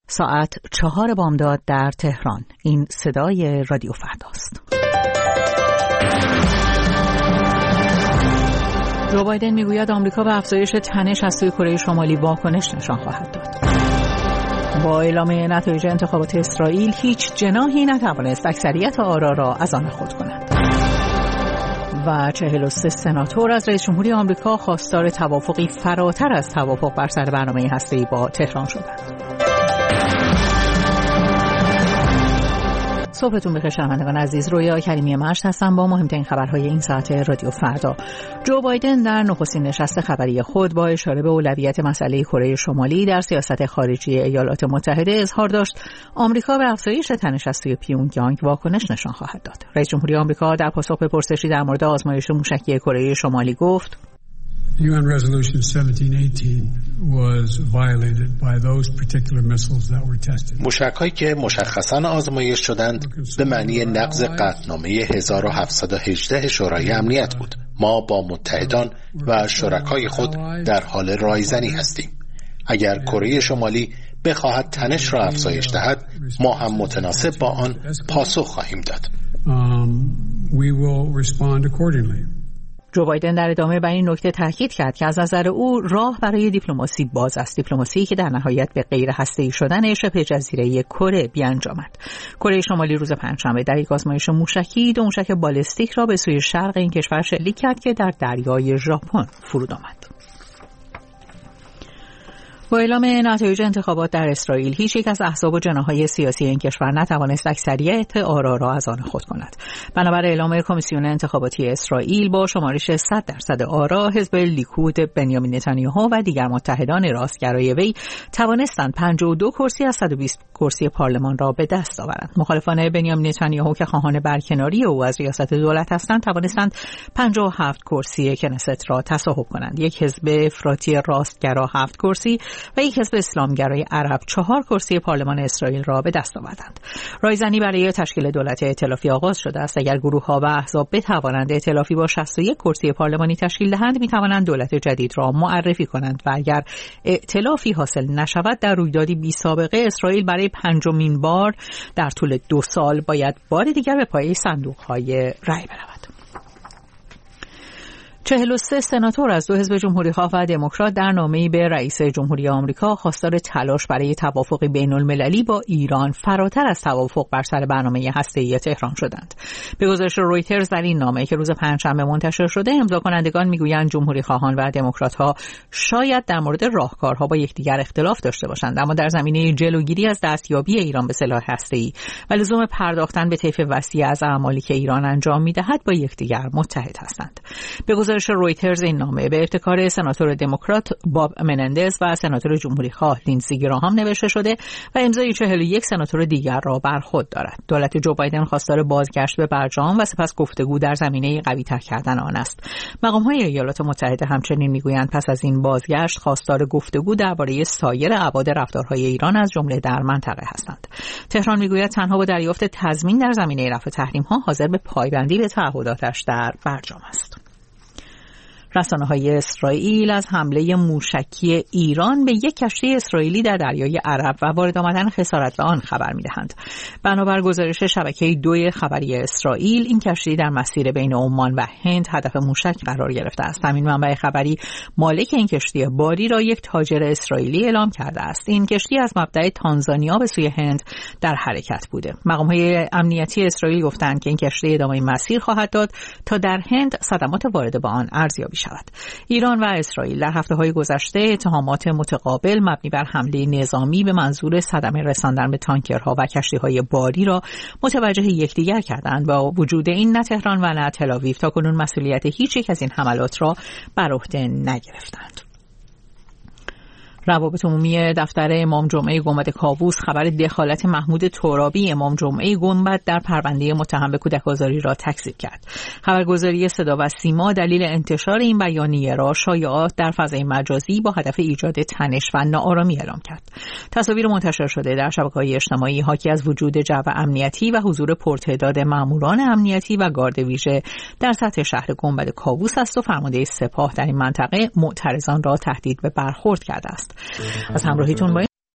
ساعت 4 بامداد در تهران. این صدای رادیو فرداست. جو بایدن میگوید آمریکا به افزایش تنش از سوی کره شمالی واکنش نشان خواهد داد. با اعلام نتایج انتخابات اسرائیل هیچ جناحی نتوانست اکثریت آرا را از آن خود کند. و 43 سناتور از رئیس جمهوری آمریکا خواستار توافقی فراتر از توافق بر سر برنامه هسته‌ای با تهران شدند. صبحتون بخیر شنوندگان عزیز. رویا کریمی مشت هستم با مهمترین خبرهای این ساعت رادیو فردا. جو بایدن در نخستین نشست خبری خود با اشاره به اولویت مسئله کره شمالی در سیاست خارجی ایالات متحده اظهار داشت آمریکا به افزایش تنش از سوی پیونگیانگ واکنش نشان خواهد داد. رئیس جمهوری آمریکا در پاسخ به پرسشی در مورد آزمایش موشکی کره شمالی گفت UN Resolution 1718 was violated by those particular missiles that were tested. موشک‌هایی که مشخصاً آزمایش شدند به معنی نقض قطعنامه 1718 شورای امنیت بود. ما با متحدان و شرکای خود در حال رایزنی هستیم. اگر کره شمالی بخواهد تنش را افزایش دهد، ما هم متناسب با آن پاسخ خواهیم داد. We will respond accordingly. جو بایدن در ادامه بر این نکته تاکید کرد که از نظر او راه برای دیپلماسی باز است، دیپلماسی که در نهایت به غیر هسته‌ای شدن شبه جزیره کره بیانجامد. کره شمالی روز پنجشنبه در یک آزمایش موشکی 2 موشک بالستیک را به سوی شرق این کشور شلیک کرد که در دریای ژاپن فرود آمد. با اعلام نتایج انتخابات در اسرائیل هیچ یک از احزاب و جناح‌های سیاسی این کشور نتوانست اکثریت آرا را از آن خود کند. بنابر اعلام کمیسیون انتخاباتی اسرائیل با شمارش 100% آرا، حزب لیکود بنیامین نتانیاهو و دیگر متحدان راستگرای وی توانستند 52 کرسی از 120 کرسی پارلمان را به دست آورند. مخالفان بنیامین نتانیاهو که خواهان برکناری او از ریاست دولت هستند توانستند 57 کرسی کنست را تصاحب کنند. یک حزب افراطی راستگرا 7 کرسی و یک حزب اسلامگرای عرب 4 کرسی پارلمان اسرائیل را به دست آوردند. رایزنی برای تشکیل دولت ائتلافی آغاز شده است. اگر گروه‌ها و احزاب بتوانند ائتلافی با 61 کرسی پارلمانی تشکیل دهند، می‌توانند دولت جدید را معرفی کنند و اگر ائتلافی حاصل نشود، در رویدادی بی سابقه اسرائیل برای 5مین بار در طول 2 سال باید بار دیگر به پایه صندوق‌های رأی برود. 43 سناتور از 2 حزب جمهوری‌خواه و دموکرات در نامه‌ای به رئیس جمهوری آمریکا خواستار تلاش برای توافق بین‌المللی با ایران فراتر از توافق بر سر برنامه هسته‌ای تهران شدند. به گزارش رویترز در این نامه که روز پنجشنبه منتشر شده، امضاکنندگان میگویند جمهوری‌خواهان و دموکرات‌ها شاید در مورد راهکارها با یکدیگر اختلاف داشته باشند، اما در زمینه جلوگیری از دستیابی ایران به سلاح هسته‌ای و لزوم پرداختن به طیف وسیع از اعمالی که ایران انجام می‌دهد با یکدیگر متحد هستند. به گزارش رویترز این نامه به ابتکار سناتور دموکرات باب منندز و سناتور جمهوری‌خواه لینزی گراهام نوشته شده و امضای 41 سناتور دیگر را بر خود دارد. دولت جو بایدن خواستار بازگشت به برجام و سپس گفتگو در زمینه قوی‌تر کردن آن است. مقام‌های ایالات متحده همچنین میگویند پس از این بازگشت خواستار گفتگو درباره سایر ابعاد رفتارهای ایران از جمله در منطقه هستند. تهران میگوید تنها با دریافت تضمین در زمینه رفع تحریم‌ها حاضر به پایبندی به تعهداتش در برجام است. رسانه‌های اسرائیل از حمله موشکی ایران به یک کشتی اسرائیلی در دریای عرب و وارد آمدن خسارت به آن خبر می‌دهند. بنابر گزارش شبکه 2 خبری اسرائیل، این کشتی در مسیر بین عمان و هند هدف موشک قرار گرفته است. همین منبع خبری مالک این کشتی باری را یک تاجر اسرائیلی اعلام کرده است. این کشتی از مبدأ تانزانیا به سوی هند در حرکت بوده. مقام‌های امنیتی اسرائیل گفتند که این کشتی ادامه مسیر خواهد داد تا در هند صدمات وارد به آن ارزیابی شود. ایران و اسرائیل در هفته‌های گذشته اتهامات متقابل مبنی بر حمله نظامی به منظور صدمه رساندن به تانکرها و کشتی‌های باری را متوجه یکدیگر کردند. با وجود این نه تهران و نه تل‌آویو تاکنون مسئولیت هیچ یک از این حملات را بر عهده نگرفتند. روابط عمومی دفتر امام جمعه گنبد کاووس خبر دخالت محمود ترابی امام جمعه گنبد در پرونده متهم به کودک‌آزاری را تکذیب کرد. خبرگزاری صدا و سیما دلیل انتشار این بیانیه را شایعات در فضای مجازی با هدف ایجاد تنش و ناآرامی اعلام کرد. تصاویر منتشر شده در شبکه‌های اجتماعی حاکی از وجود جو امنیتی و حضور پرتعداد ماموران امنیتی و گارد ویژه در سطح شهر گنبد کاووس است و فرمانده سپاه در این منطقه معترضان را تهدید به برخورد کرده است. از همراهیتون با